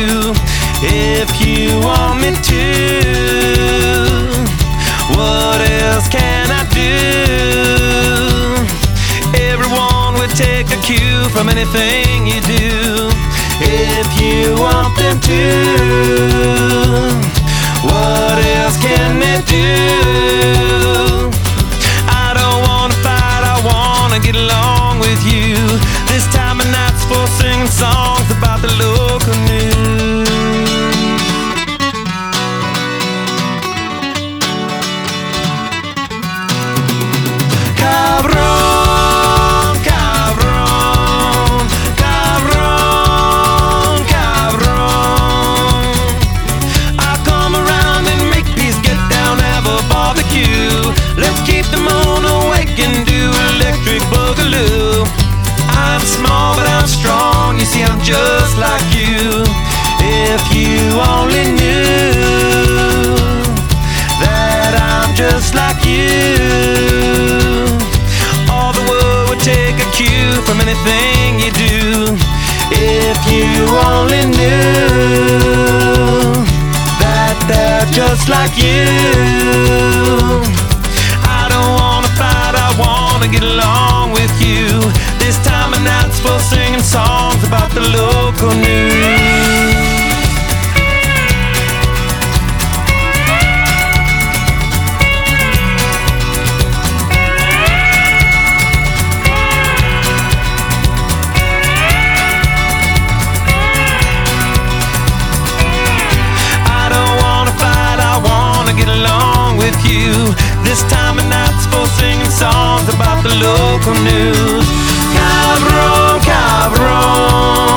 you if you want me to. What else can I do? Everyone will take a cue from anything you do if you want them to. What else can they do? I don't wanna fight, I wanna get along with you. This time of night's for singing songs about the local news. Cabrón, cabrón, cabrón, cabrón. I'll come around and make peace, get down, have a barbecue. Let's keep the moon awake and do electric boogaloo. I'm small but I'm strong, you see I'm just like you. If you only knew that I'm just like you, all the world would take a cue from anything you do. If you only knew that they're just like you. I don't wanna fight, I wanna get along with you. This time of night's for singing songs about the local news. I don't wanna fight, I wanna get along with you. This time of night's for singing songs about the local news. Cabrón, cabrón.